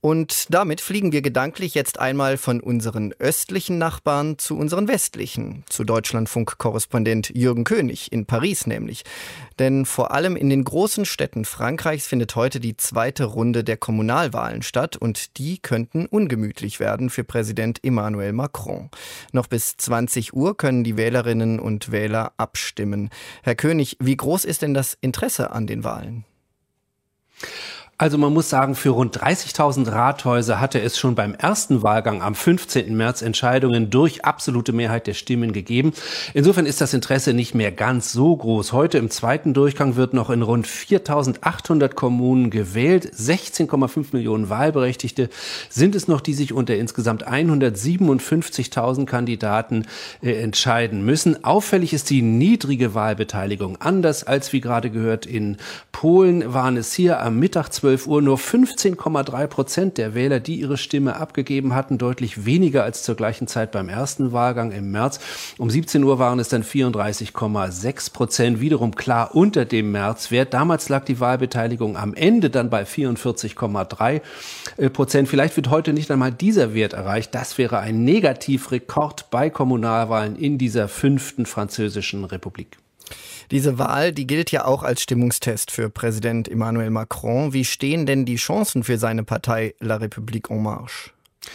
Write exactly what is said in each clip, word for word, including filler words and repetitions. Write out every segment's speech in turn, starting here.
Und damit fliegen wir gedanklich jetzt einmal von unseren östlichen Nachbarn zu unseren westlichen, zu Deutschlandfunk-Korrespondent Jürgen König in Paris nämlich. Denn vor allem in den großen Städten Frankreichs findet heute die zweite Runde der Kommunalwahlen statt und die könnten ungemütlich werden für Präsident Emmanuel Macron. Noch bis zwanzig Uhr können die Wählerinnen und Wähler abstimmen. Herr König, wie groß ist denn das Interesse an den Wahlen? Also man muss sagen, für rund dreißigtausend Rathäuser hatte es schon beim ersten Wahlgang am fünfzehnten März Entscheidungen durch absolute Mehrheit der Stimmen gegeben. Insofern ist das Interesse nicht mehr ganz so groß. Heute im zweiten Durchgang wird noch in rund viertausendachthundert Kommunen gewählt. sechzehn Komma fünf Millionen Wahlberechtigte sind es noch, die sich unter insgesamt hundertsiebenundfünfzigtausend Kandidaten äh, entscheiden müssen. Auffällig ist die niedrige Wahlbeteiligung. Anders als, wie gerade gehört, in Polen waren es hier am Mittag zwölf Uhr nur fünfzehn Komma drei Prozent der Wähler, die ihre Stimme abgegeben hatten, deutlich weniger als zur gleichen Zeit beim ersten Wahlgang im März. Um siebzehn Uhr waren es dann vierunddreißig Komma sechs Prozent, wiederum klar unter dem Märzwert. Damals lag die Wahlbeteiligung am Ende dann bei vierundvierzig Komma drei Prozent. Vielleicht wird heute nicht einmal dieser Wert erreicht. Das wäre ein Negativrekord bei Kommunalwahlen in dieser fünften französischen Republik. Diese Wahl, die gilt ja auch als Stimmungstest für Präsident Emmanuel Macron. Wie stehen denn die Chancen für seine Partei La République en Marche?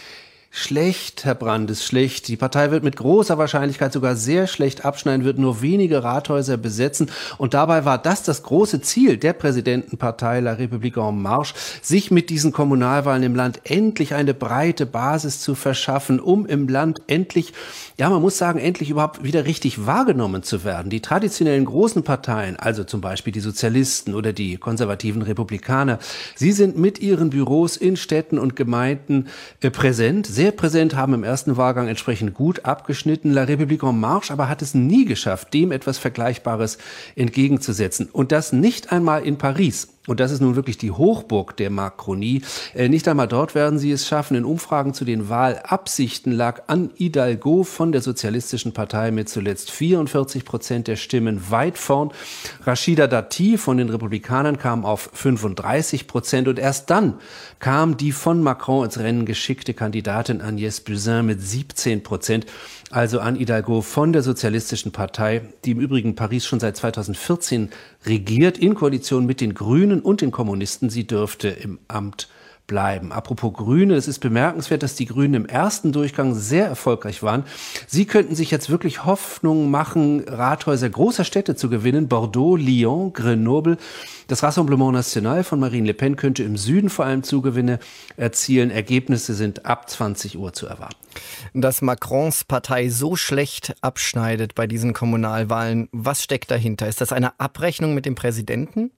Schlecht, Herr Brandes, schlecht. Die Partei wird mit großer Wahrscheinlichkeit sogar sehr schlecht abschneiden, wird nur wenige Rathäuser besetzen. Und dabei war das das große Ziel der Präsidentenpartei La République en Marche, sich mit diesen Kommunalwahlen im Land endlich eine breite Basis zu verschaffen, um im Land endlich, ja, man muss sagen, endlich überhaupt wieder richtig wahrgenommen zu werden. Die traditionellen großen Parteien, also zum Beispiel die Sozialisten oder die konservativen Republikaner, sie sind mit ihren Büros in Städten und Gemeinden äh, präsent, sehr präsent, haben im ersten Wahlgang entsprechend gut abgeschnitten. La République en Marche aber hat es nie geschafft, dem etwas Vergleichbares entgegenzusetzen. Und das nicht einmal in Paris. Und das ist nun wirklich die Hochburg der Macronie. Äh, nicht einmal dort werden sie es schaffen. In Umfragen zu den Wahlabsichten lag Anne Hidalgo von der Sozialistischen Partei mit zuletzt vierundvierzig Prozent der Stimmen weit vorn. Rachida Dati von den Republikanern kam auf fünfunddreißig Prozent. Und erst dann kam die von Macron ins Rennen geschickte Kandidatin Agnès Buzyn mit siebzehn Prozent. Also Anne Hidalgo von der Sozialistischen Partei, die im Übrigen Paris schon seit zweitausendvierzehn regiert, in Koalition mit den Grünen und den Kommunisten. Sie dürfte im Amt bleiben. Apropos Grüne, es ist bemerkenswert, dass die Grünen im ersten Durchgang sehr erfolgreich waren. Sie könnten sich jetzt wirklich Hoffnung machen, Rathäuser großer Städte zu gewinnen. Bordeaux, Lyon, Grenoble. Das Rassemblement National von Marine Le Pen könnte im Süden vor allem Zugewinne erzielen. Ergebnisse sind ab zwanzig Uhr zu erwarten. Dass Macrons Partei so schlecht abschneidet bei diesen Kommunalwahlen, was steckt dahinter? Ist das eine Abrechnung mit dem Präsidenten?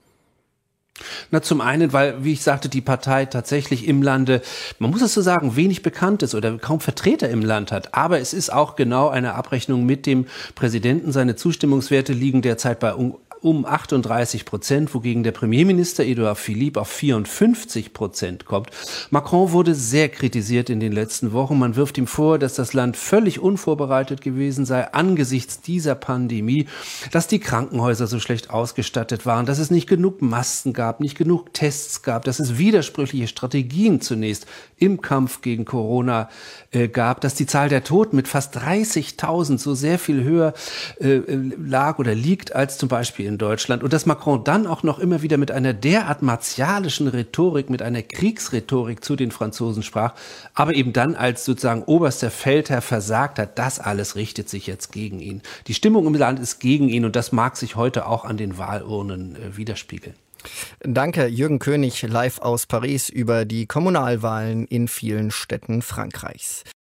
Na, zum einen, weil, wie ich sagte, die Partei tatsächlich im Lande, man muss es so sagen, wenig bekannt ist oder kaum Vertreter im Land hat. Aber es ist auch genau eine Abrechnung mit dem Präsidenten. Seine Zustimmungswerte liegen derzeit bei um um achtunddreißig Prozent, wogegen der Premierminister Edouard Philippe auf vierundfünfzig Prozent kommt. Macron wurde sehr kritisiert in den letzten Wochen. Man wirft ihm vor, dass das Land völlig unvorbereitet gewesen sei angesichts dieser Pandemie, dass die Krankenhäuser so schlecht ausgestattet waren, dass es nicht genug Masken gab, nicht genug Tests gab, dass es widersprüchliche Strategien zunächst im Kampf gegen Corona äh, gab, dass die Zahl der Toten mit fast dreißigtausend so sehr viel höher äh, lag oder liegt als zum Beispiel in Deutschland und dass Macron dann auch noch immer wieder mit einer derart martialischen Rhetorik, mit einer Kriegsrhetorik zu den Franzosen sprach, aber eben dann als sozusagen oberster Feldherr versagt hat, das alles richtet sich jetzt gegen ihn. Die Stimmung im Land ist gegen ihn und das mag sich heute auch an den Wahlurnen äh, widerspiegeln. Danke, Jürgen König, live aus Paris über die Kommunalwahlen in vielen Städten Frankreichs.